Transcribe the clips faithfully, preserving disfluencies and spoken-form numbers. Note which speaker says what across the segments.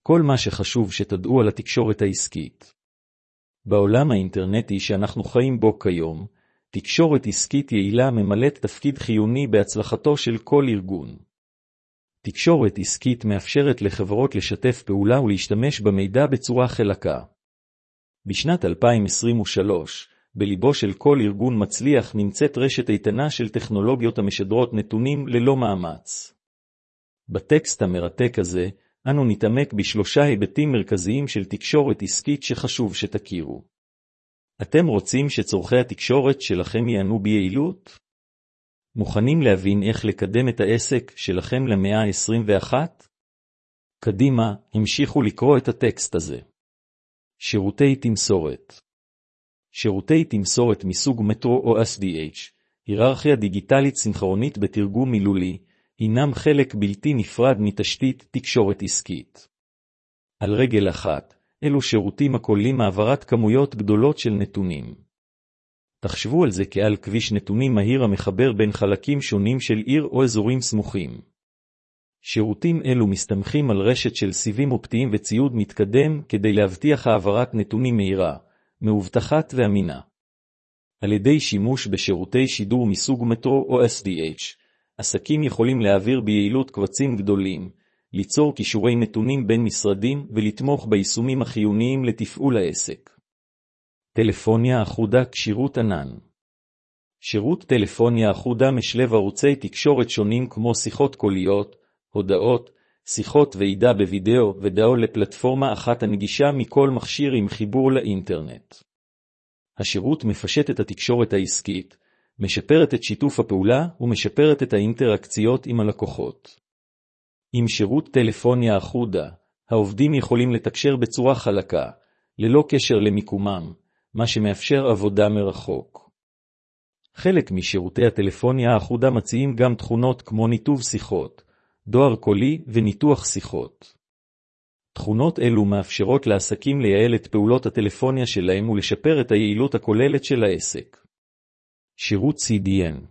Speaker 1: כל מה שחשוב שתדעו על התקשורת העסקית. בעולם האינטרנטי שאנחנו חיים בו כיום, תקשורת עסקית יעילה ממלאת תפקיד חיוני בהצלחתו של כל ארגון. תקשורת עסקית מאפשרת לחברות לשתף פעולה ולהשתמש במידע בצורה חלקה. בשנת אלפיים עשרים ושלוש, בליבו של כל ארגון מצליח נמצאת רשת איתנה של טכנולוגיות המשדרות נתונים ללא מאמץ. בטקסט המרתק הזה, אנו נתעמק בשלושה היבטים מרכזיים של תקשורת עסקית שחשוב שתכירו. אתם רוצים שצורכי התקשורת שלכם יענו ביעילות? מוכנים להבין איך לקדם את העסק שלכם למאה ה-עשרים ואחת? קדימה, המשיכו לקרוא את הטקסט הזה. שירותי תמסורת. שירותי תמסורת מסוג מטרו או אס די אייץ', היררכיה דיגיטלית סינכרונית בתרגום מילולי, הינם חלק בלתי נפרד מתשתית תקשורת עסקית. על רגל אחת, אלו שירותים הכוללים העברת כמויות גדולות של נתונים. תחשבו על זה כעל כביש נתונים מהיר המחבר בין חלקים שונים של עיר או אזורים סמוכים. שירותים אלו מסתמכים על רשת של סיבים אופטיים וציוד מתקדם כדי להבטיח העברת נתונים מהירה, מאובטחת ואמינה. על ידי שימוש בשירותי שידור מסוג מטרו או אס די אייץ', עסקים יכולים להעביר ביעילות קבצים גדולים, ליצור קישורי נתונים בין משרדים ולתמוך ביישומים החיוניים לתפעול העסק. טלפוניה אחודה כשירות ענן. שירות טלפוניה אחודה משלב ערוצי תקשורת שונים כמו שיחות קוליות, הודעות, שיחות ועידה בווידאו ודאו לפלטפורמה אחת הנגישה מכל מכשיר עם חיבור לאינטרנט. השירות מפשט את התקשורת העסקית, משפרת את שיתוף הפעולה ומשפרת את האינטראקציות עם הלקוחות. עם שירות טלפוניה אחודה, העובדים יכולים לתקשר בצורה חלקה, ללא קשר למיקומם, מה שמאפשר עבודה מרחוק. חלק משירותי הטלפוניה האחודה מציעים גם תכונות כמו ניתוב שיחות, דואר קולי וניתוח שיחות. תכונות אלו מאפשרות לעסקים לייעל את פעולות הטלפוניה שלהם ולשפר את היעילות הכוללת של העסק. שירות סי די אן.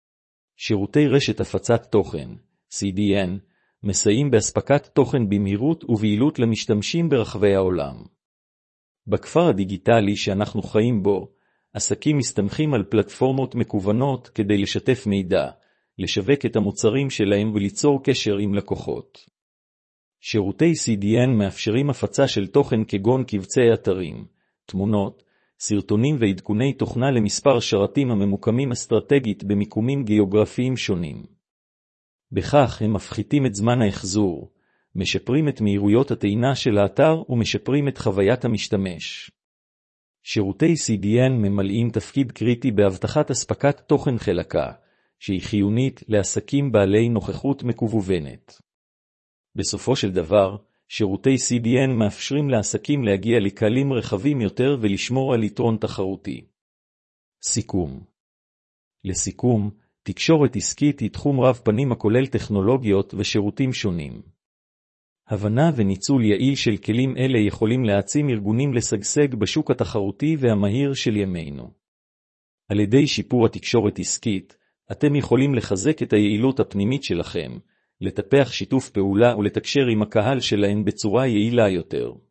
Speaker 1: שירותי רשת הפצת תוכן, סי די אן, מסייעים בהספקת תוכן במהירות וביעילות למשתמשים ברחבי העולם. בכפר הדיגיטלי שאנחנו חיים בו, עסקים מסתמכים על פלטפורמות מקוונות כדי לשתף מידע, לשווק את המוצרים שלהם וליצור קשר עם לקוחות. שירותי סי די אן מאפשרים הפצה של תוכן כגון קבצי אתרים, תמונות, סרטונים ועדכוני תוכנה למספר שרתים הממוקמים אסטרטגית במיקומים גיאוגרפיים שונים. בכך הם מפחיתים את זמן ההחזור, משפרים את מהירויות הטעינה של האתר ומשפרים את חוויית המשתמש. שירותי סי די אן ממלאים תפקיד קריטי בהבטחת אספקת תוכן חלקה, שהיא חיונית לעסקים בעלי נוכחות מקוונת. בסופו של דבר, שירותי סי די אן מאפשרים לעסקים להגיע לקהלים רחבים יותר ולשמור על יתרון תחרותי. סיכום. לסיכום, תקשורת עסקית היא תחום רב פנים הכולל טכנולוגיות ושירותים שונים. הבנה וניצול יעיל של כלים אלה יכולים להעצים ארגונים לשגשג בשוק התחרותי והמהיר של ימינו. על ידי שיפור התקשורת עסקית, אתם יכולים לחזק את היעילות הפנימית שלכם, לטפח שיתוף פעולה ולתקשר עם הקהל שלהם בצורה יעילה יותר.